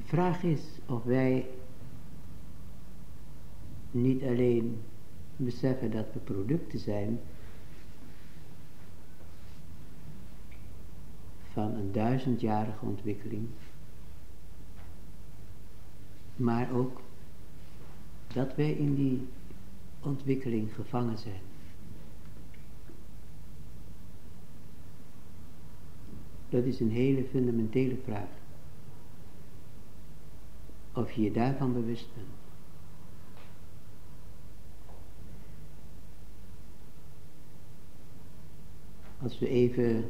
vraag is of wij niet alleen beseffen dat we producten zijn van een 1000-jarige ontwikkeling, maar ook dat wij in die ontwikkeling gevangen zijn. Dat is een hele fundamentele vraag. Of je je daarvan bewust bent. Als we even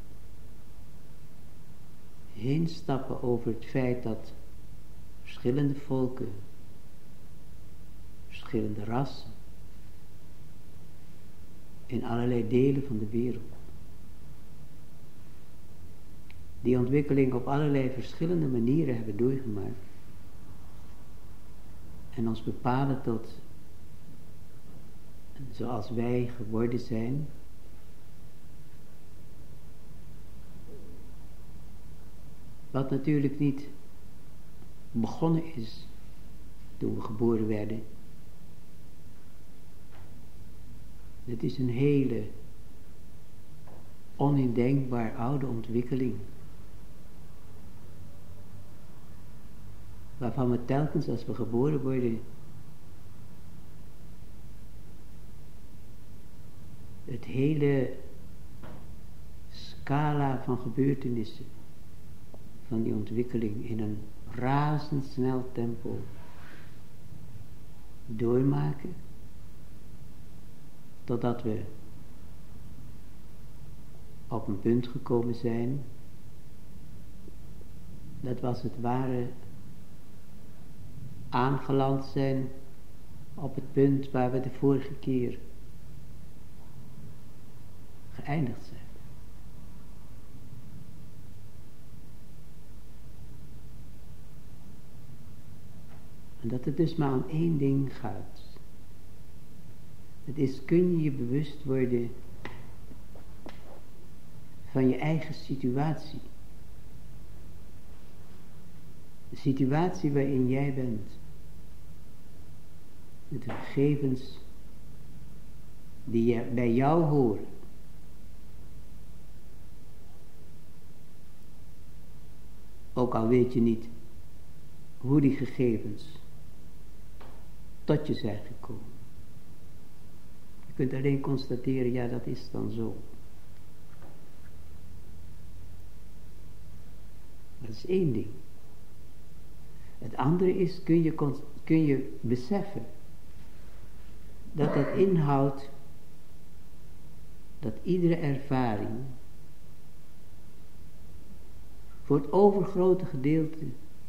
heen stappen over het feit dat verschillende volken, verschillende rassen, in allerlei delen van de wereld, die ontwikkeling op allerlei verschillende manieren hebben doorgemaakt en ons bepalen tot zoals wij geworden zijn, wat natuurlijk niet begonnen is toen we geboren werden. Het is een hele onindenkbaar oude ontwikkeling, waarvan we telkens als we geboren worden het hele scala van gebeurtenissen van die ontwikkeling in een razendsnel tempo doormaken, totdat we op een punt gekomen zijn, dat was het ware aangeland zijn op het punt waar we de vorige keer geëindigd zijn. En dat het dus maar om één ding gaat. Het is, kun je je bewust worden van je eigen situatie. De situatie waarin jij bent. Met de gegevens die bij jou horen. Ook al weet je niet hoe die gegevens tot je zijn gekomen. Je kunt alleen constateren, ja, dat is dan zo. Dat is één ding. Het andere is, kun je beseffen dat dat inhoudt dat iedere ervaring voor het overgrote gedeelte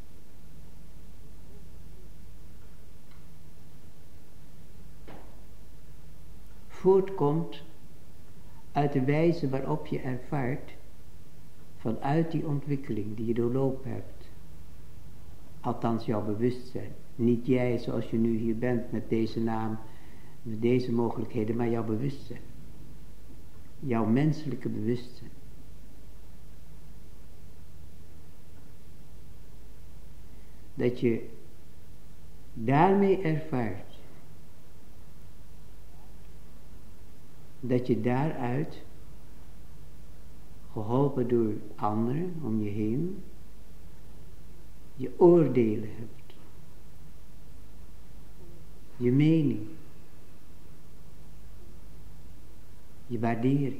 voortkomt uit de wijze waarop je ervaart vanuit die ontwikkeling die je doorlopen hebt. Althans jouw bewustzijn. Niet jij zoals je nu hier bent met deze naam, met deze mogelijkheden, maar jouw bewustzijn. Jouw menselijke bewustzijn. Dat je daarmee ervaart dat je daaruit, geholpen door anderen om je heen, je oordelen hebt. Je mening. Je waardering.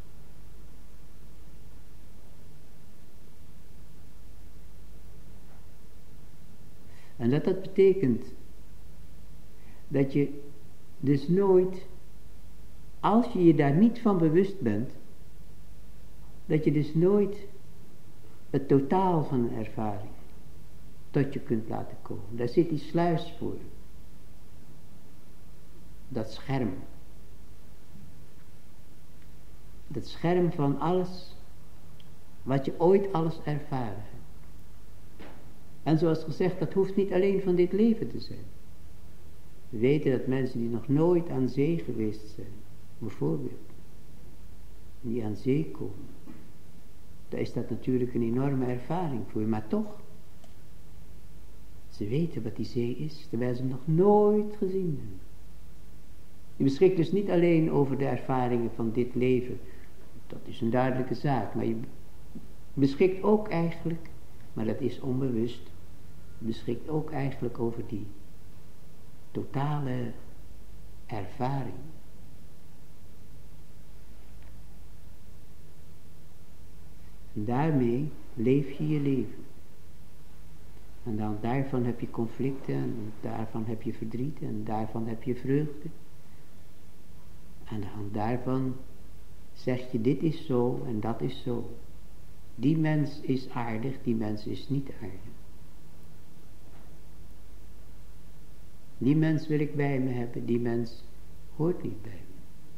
En dat betekent dat je dus nooit, als je je daar niet van bewust bent, dat je dus nooit het totaal van een ervaring tot je kunt laten komen. Daar zit die sluis voor. Dat scherm. Dat scherm van alles, wat je ooit alles ervaren hebt. En zoals gezegd, dat hoeft niet alleen van dit leven te zijn. We weten dat mensen die nog nooit aan zee geweest zijn, bijvoorbeeld, die aan zee komen, daar is dat natuurlijk een enorme ervaring voor, maar toch, Ze weten wat die zee is, terwijl ze hem nog nooit gezien hebben. Je beschikt dus niet alleen over de ervaringen van dit leven. Dat is een duidelijke zaak. Maar je beschikt ook eigenlijk, maar dat is onbewust, je beschikt ook eigenlijk over die totale ervaring. En daarmee leef je je leven. En dan daarvan heb je conflicten, en daarvan heb je verdriet, en daarvan heb je vreugde. En dan daarvan zeg je, dit is zo en dat is zo. Die mens is aardig, die mens is niet aardig. Die mens wil ik bij me hebben, die mens hoort niet bij me.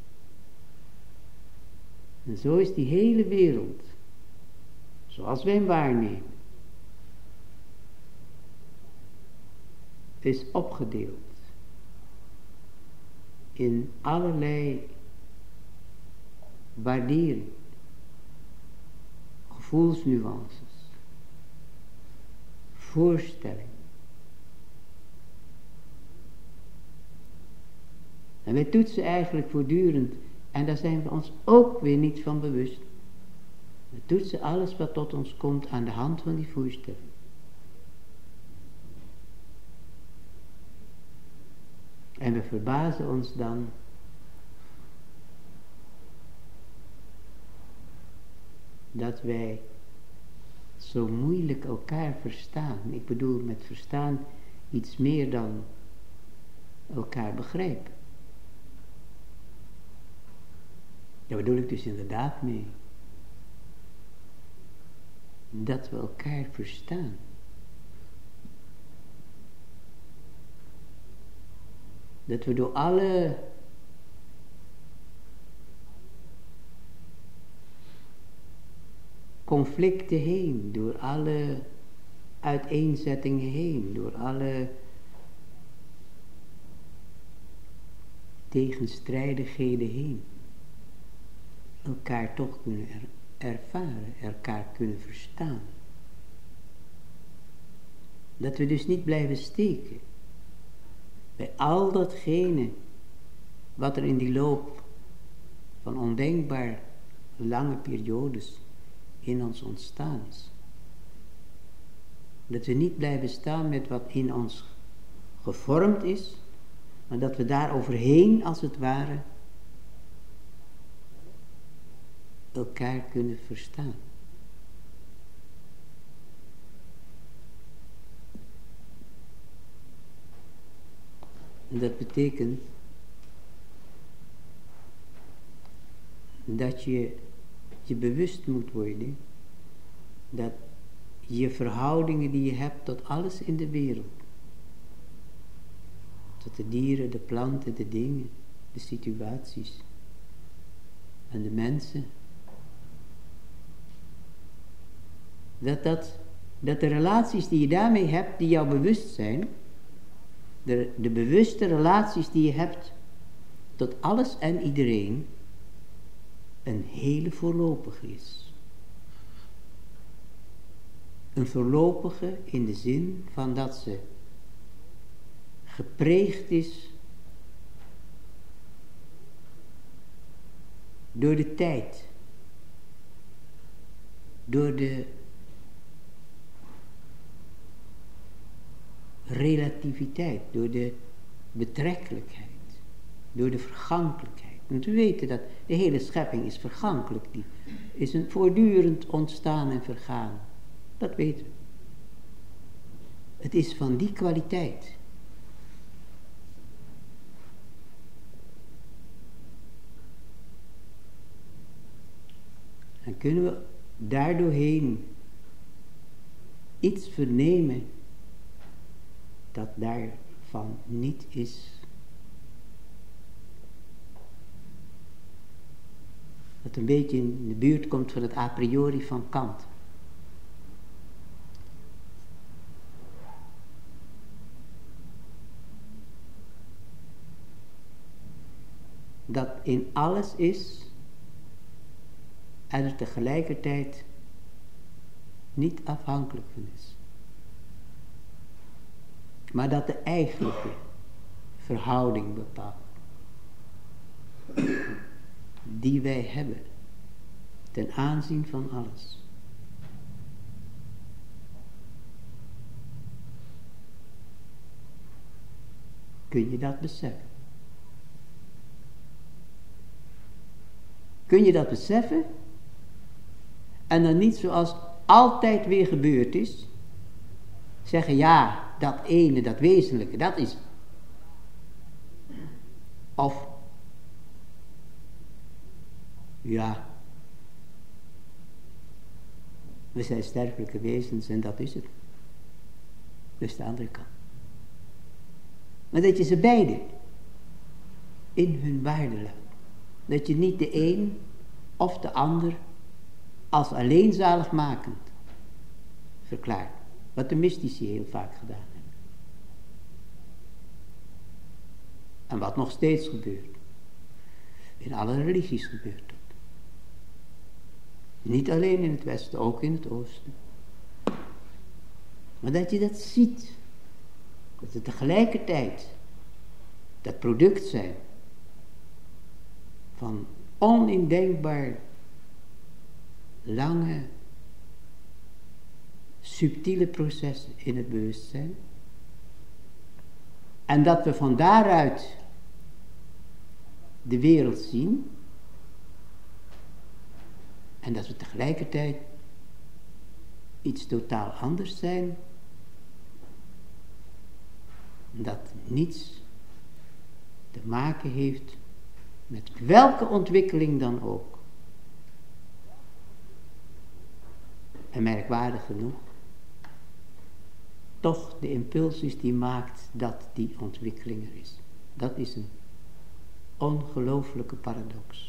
En zo is die hele wereld, zoals wij hem waarnemen, is opgedeeld in allerlei waardering, gevoelsnuances, voorstellingen. En wij toetsen eigenlijk voortdurend, en daar zijn we ons ook weer niet van bewust. We toetsen alles wat tot ons komt aan de hand van die voorstelling. En we verbazen ons dan dat wij zo moeilijk elkaar verstaan. Ik bedoel met verstaan iets meer dan elkaar begrijpen. Daar bedoel ik dus inderdaad mee. Dat we elkaar verstaan. Dat we door alle conflicten heen, door alle uiteenzettingen heen, door alle tegenstrijdigheden heen, elkaar toch kunnen ervaren, elkaar kunnen verstaan. Dat we dus niet blijven steken bij al datgene wat er in die loop van ondenkbaar lange periodes in ons ontstaan is. Dat we niet blijven staan met wat in ons gevormd is, maar dat we daar overheen als het ware elkaar kunnen verstaan. En dat betekent dat je bewust moet worden dat je verhoudingen die je hebt tot alles in de wereld, tot de dieren, de planten, de dingen, de situaties en de mensen, dat de relaties die je daarmee hebt, die jou bewust zijn, de bewuste relaties die je hebt tot alles en iedereen, een hele voorlopige is. Een voorlopige in de zin van dat ze gepreegd is door de tijd, door de relativiteit, door de betrekkelijkheid, door de vergankelijkheid. Want we weten dat de hele schepping is vergankelijk, die is een voortdurend ontstaan en vergaan. Dat weten we. Het is van die kwaliteit. En kunnen we daardoorheen iets vernemen dat daarvan niet is. Dat een beetje in de buurt komt van het a priori van Kant. Dat in alles is en er tegelijkertijd niet afhankelijk van is. maar dat de eigenlijke verhouding bepaalt. Die wij hebben ten aanzien van alles. Kun je dat beseffen? Kun je dat beseffen? En dan niet zoals altijd weer gebeurd is, zeggen ja, dat ene, dat wezenlijke, dat is. Of, ja, we zijn sterfelijke wezens en dat is het. Dus de andere kant. Maar dat je ze beide in hun waarde laat. Dat je niet de een of de ander als alleen zaligmakend verklaart. Wat de mystici heel vaak gedaan hebben. En wat nog steeds gebeurt. In alle religies gebeurt dat. Niet alleen in het Westen, ook in het Oosten. Maar dat je dat ziet. Dat ze tegelijkertijd dat product zijn van onindenkbaar lange, subtiele processen in het bewustzijn. En dat we van daaruit de wereld zien. En dat we tegelijkertijd iets totaal anders zijn. Dat niets te maken heeft met welke ontwikkeling dan ook. En merkwaardig genoeg, toch de impuls is die maakt dat die ontwikkeling er is. Dat is een ongelooflijke paradox.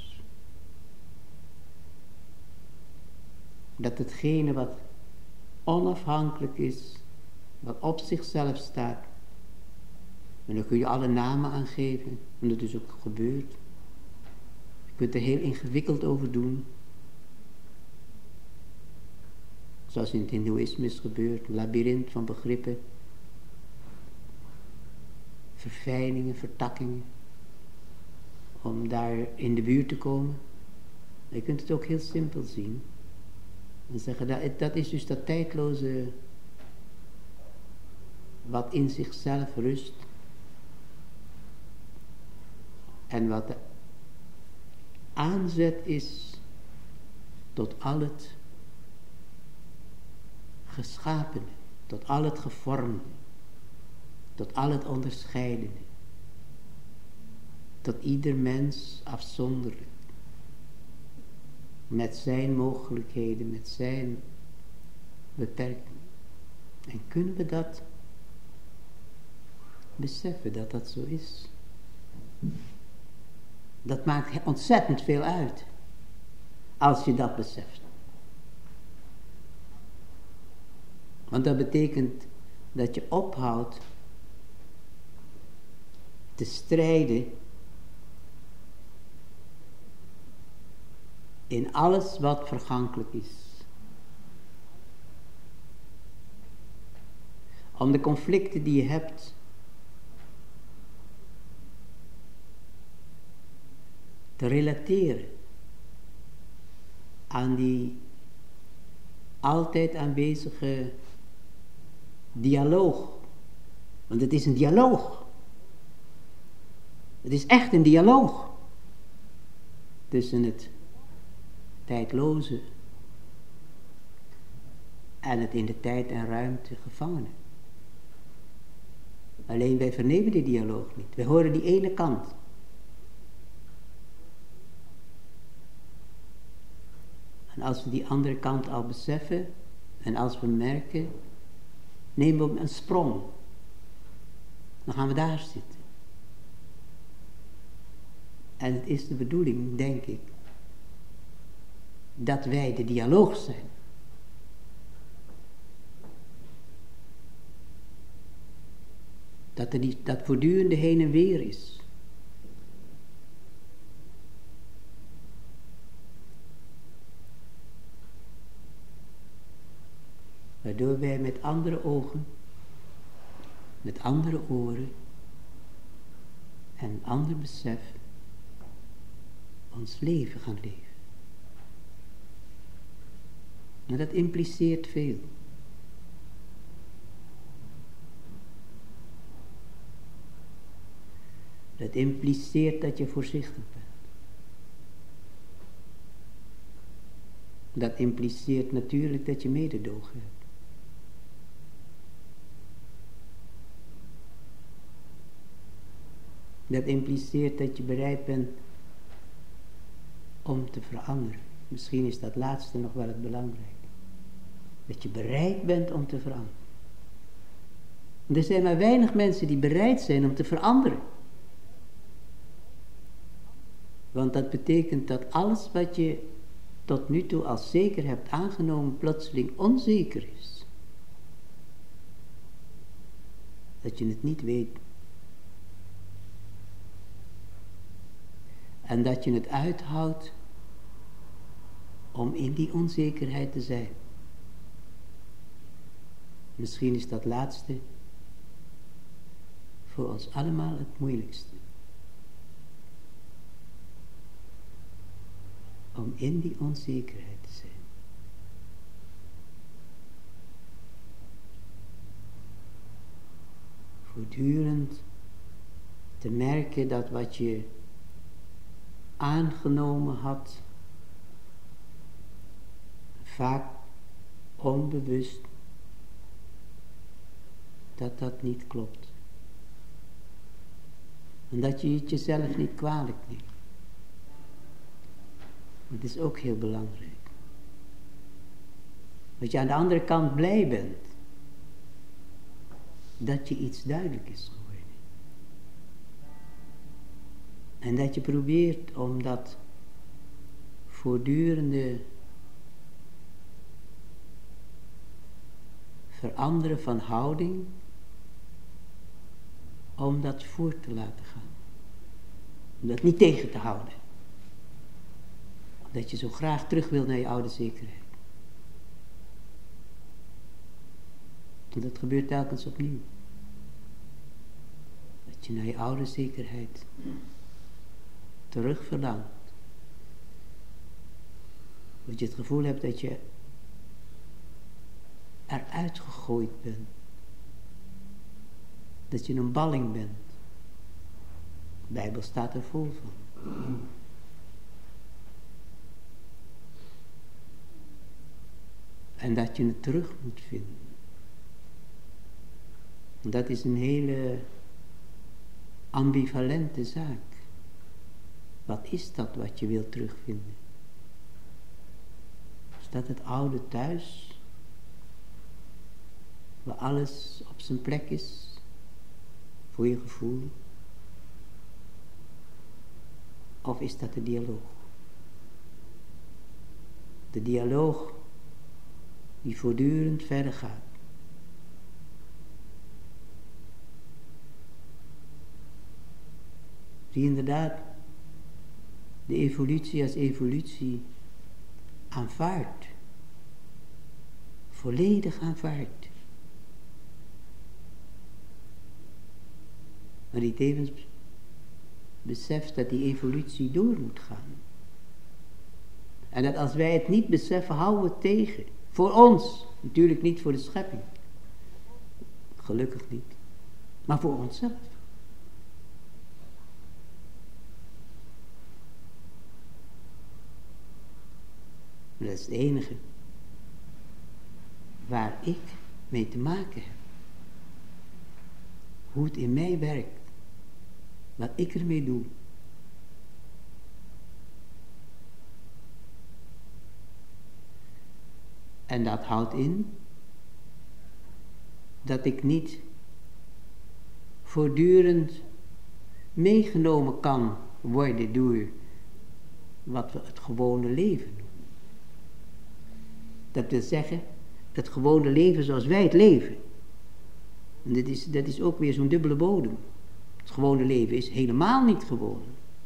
Dat hetgene wat onafhankelijk is, wat op zichzelf staat, en daar kun je alle namen aan geven, en dat is ook gebeurd. Je kunt er heel ingewikkeld over doen. Zoals in het Hindoeïsme is gebeurd, een labyrint van begrippen, verfijningen, vertakkingen, om daar in de buurt te komen. Je kunt het ook heel simpel zien. En zeggen, dat is dus dat tijdloze, wat in zichzelf rust. En wat de aanzet is tot al het geschapene, tot al het gevormde, tot al het onderscheidene, tot ieder mens afzonderlijk, met zijn mogelijkheden, met zijn beperkingen. En kunnen we dat beseffen, dat dat zo is? Dat maakt ontzettend veel uit, als je dat beseft. Want dat betekent dat je ophoudt te strijden in alles wat vergankelijk is. Om de conflicten die je hebt te relateren aan die altijd aanwezige dialoog. Want het is een dialoog. Het is echt een dialoog tussen het tijdloze en het in de tijd en ruimte gevangene. Alleen wij vernemen die dialoog niet. Wij horen die ene kant. En als we die andere kant al beseffen en als we merken, nemen we een sprong. Dan gaan we daar zitten. En het is de bedoeling, denk ik, dat wij de dialoog zijn. Dat er dat voortdurende heen en weer is. Waardoor wij met andere ogen met andere oren en een ander besef ons leven gaan leven. Maar dat impliceert veel. Dat impliceert dat je voorzichtig bent. Dat impliceert natuurlijk dat je mededogen hebt. Dat impliceert dat je bereid bent om te veranderen. Misschien is dat laatste nog wel het belangrijke. Dat je bereid bent om te veranderen. Er zijn maar weinig mensen die bereid zijn om te veranderen. Want dat betekent dat alles wat je tot nu toe als zeker hebt aangenomen plotseling onzeker is. Dat je het niet weet. En dat je het uithoudt om in die onzekerheid te zijn. Misschien is dat laatste voor ons allemaal het moeilijkste. Om in die onzekerheid te zijn. Voortdurend te merken dat wat je aangenomen had, vaak onbewust, dat dat niet klopt. En dat je het jezelf niet kwalijk neemt. Dat is ook heel belangrijk. Dat je aan de andere kant blij bent. Dat je iets duidelijk is geworden. En dat je probeert om dat voortdurende veranderen van houding, om dat voort te laten gaan. Om dat niet tegen te houden. Dat je zo graag terug wil naar je oude zekerheid. En dat gebeurt telkens opnieuw. Dat je naar je oude zekerheid terug verlangt. Dat je het gevoel hebt dat je eruit gegooid bent. Dat je een balling bent. De Bijbel staat er vol van. En dat je het terug moet vinden. En dat is een hele ambivalente zaak. Wat is dat wat je wilt terugvinden? Is dat het oude thuis? Waar alles op zijn plek is? Voor je gevoel? Of is dat de dialoog? De dialoog die voortdurend verder gaat. Die inderdaad de evolutie als evolutie aanvaardt. Volledig aanvaardt. Maar die tevens beseft dat die evolutie door moet gaan. En dat als wij het niet beseffen, houden we het tegen. Voor ons, natuurlijk niet voor de schepping. Gelukkig niet. Maar voor onszelf. Dat is het enige waar ik mee te maken heb. Hoe het in mij werkt. Wat ik ermee doe. En dat houdt in dat ik niet voortdurend meegenomen kan worden door wat we het gewone leven noemen. Dat wil zeggen, het gewone leven zoals wij het leven. En dat is ook weer zo'n dubbele bodem. Het gewone leven is helemaal niet gewoon.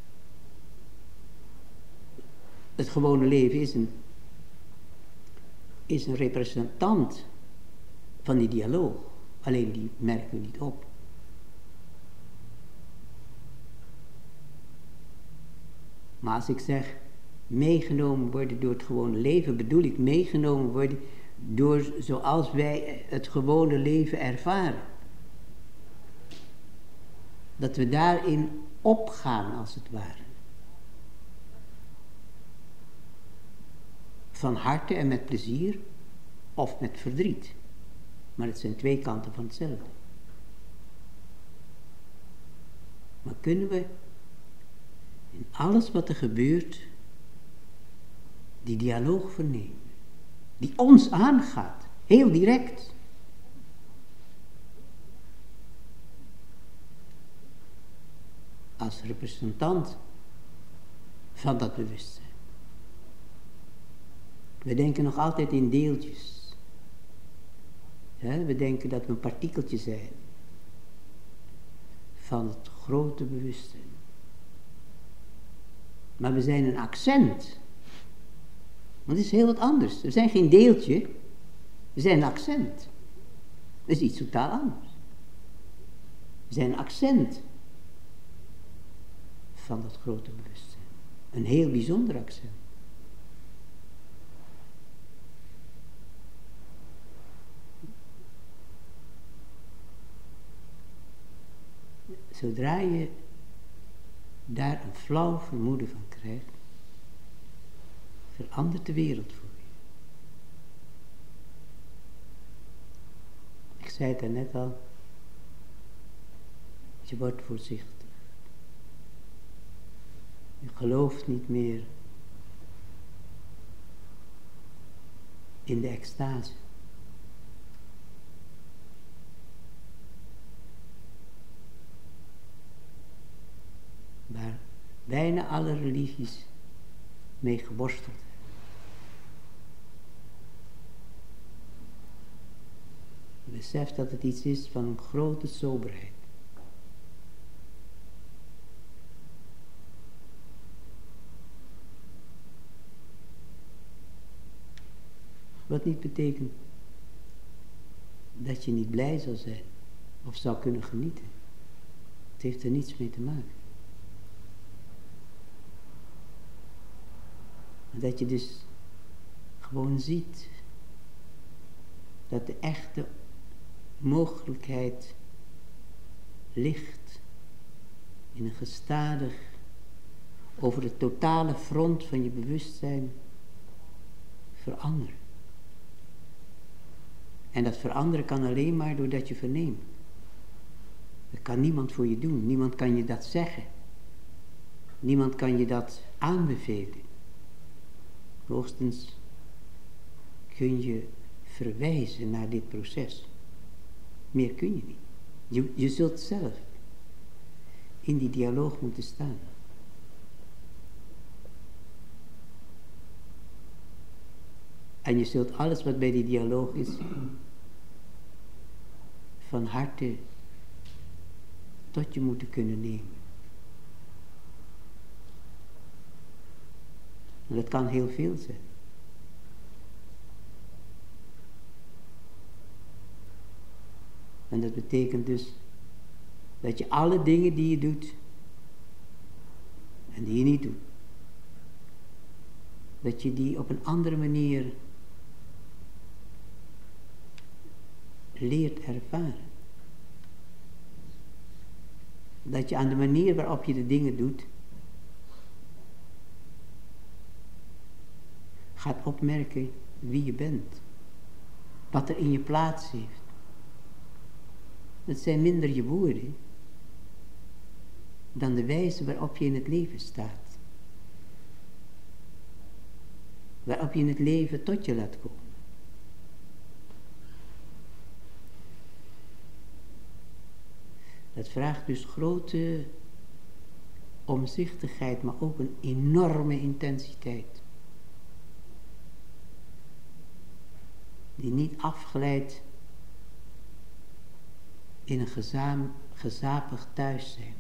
Het gewone leven is een representant van die dialoog. Alleen die merken we niet op. Maar als ik zeg meegenomen worden door het gewone leven, bedoel ik meegenomen worden door zoals wij het gewone leven ervaren. Dat we daarin opgaan als het ware. Van harte en met plezier of met verdriet. Maar het zijn twee kanten van hetzelfde. Maar kunnen we in alles wat er gebeurt die dialoog vernemen, die ons aangaat, heel direct. Als representant van dat bewustzijn. We denken nog altijd in deeltjes. Ja, we denken dat we een partikeltje zijn van het grote bewustzijn. Maar we zijn een accent. Want het is heel wat anders. We zijn geen deeltje. We zijn een accent. Dat is iets totaal anders. We zijn een accent van dat grote bewustzijn. Een heel bijzonder accent. Zodra je daar een flauw vermoeden van krijgt, verandert de wereld voor je. Ik zei het daarnet al, je wordt voorzichtig. Je gelooft niet meer in de extase. Waar bijna alle religies mee geworsteld hebben. Je beseft dat het iets is van een grote soberheid. Wat niet betekent dat je niet blij zal zijn of zou kunnen genieten. Het heeft er niets mee te maken. Maar dat je dus gewoon ziet dat de echte mogelijkheid ligt in een gestadig over het totale front van je bewustzijn veranderen. En dat veranderen kan alleen maar doordat je verneemt. Dat kan niemand voor je doen. Niemand kan je dat zeggen. Niemand kan je dat aanbevelen. Hoogstens kun je verwijzen naar dit proces. Meer kun je niet. Je zult zelf in die dialoog moeten staan. En je zult alles wat bij die dialoog is, van harte tot je moeten kunnen nemen. En dat kan heel veel zijn. En dat betekent dus dat je alle dingen die je doet en die je niet doet, dat je die op een andere manier leert ervaren. Dat je aan de manier waarop je de dingen doet, gaat opmerken wie je bent. Wat er in je plaats heeft. Het zijn minder je woorden dan de wijze waarop je in het leven staat. Waarop je in het leven tot je laat komen. Dat vraagt dus grote omzichtigheid, maar ook een enorme intensiteit. Die niet afgeleid in een gezapig thuis zijn.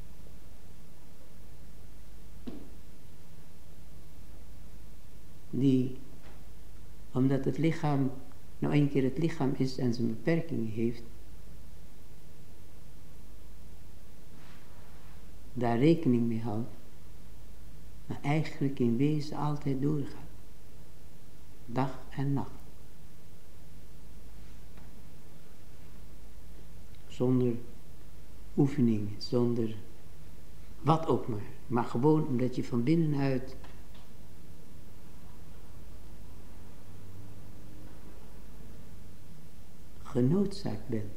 Die, omdat het lichaam nou een keer het lichaam is en zijn beperkingen heeft, daar rekening mee houdt, maar eigenlijk in wezen altijd doorgaat. Dag en nacht. Zonder oefeningen, zonder wat ook maar gewoon omdat je van binnenuit genoodzaakt bent.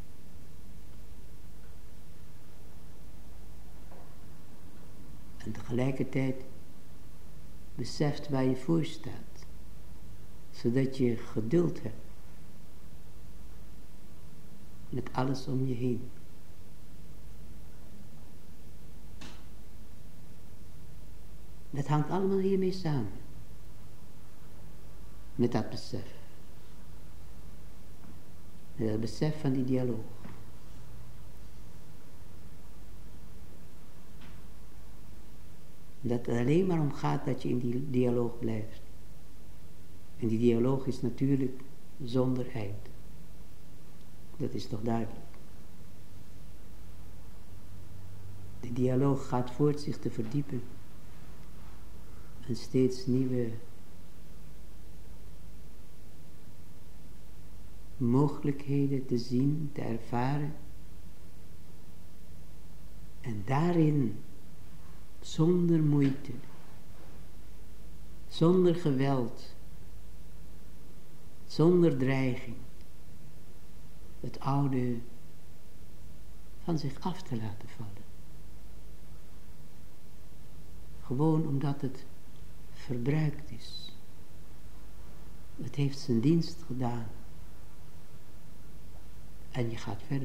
En tegelijkertijd beseft waar je voor staat, zodat je geduld hebt met alles om je heen. Dat hangt allemaal hiermee samen, met dat besef. Met dat besef van die dialoog. Dat het alleen maar om gaat dat je in die dialoog blijft. En die dialoog is natuurlijk zonder eind. Dat is toch duidelijk. De dialoog gaat voort zich te verdiepen. En steeds nieuwe mogelijkheden te zien, te ervaren. En daarin, zonder moeite, zonder geweld, zonder dreiging, het oude van zich af te laten vallen. Gewoon omdat het verbruikt is. Het heeft zijn dienst gedaan. En je gaat verder.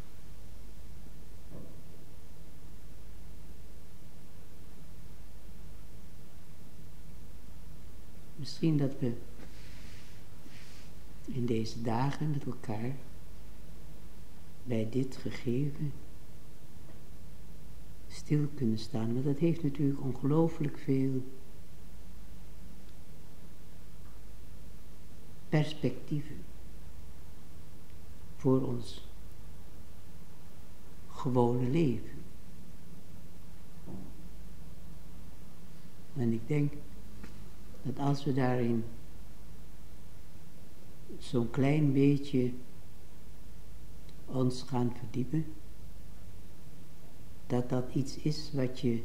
Misschien dat we in deze dagen met elkaar bij dit gegeven stil kunnen staan. Want dat heeft natuurlijk ongelooflijk veel perspectieven voor ons gewone leven. En ik denk dat als we daarin zo'n klein beetje ons gaan verdiepen, dat dat iets is wat je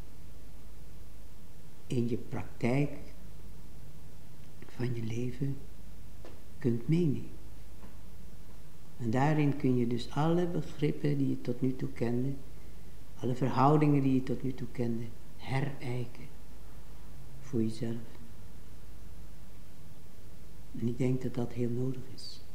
in je praktijk van je leven kunt meenemen. En daarin kun je dus alle begrippen die je tot nu toe kende, alle verhoudingen die je tot nu toe kende, herijken voor jezelf. En ik denk dat dat heel nodig is.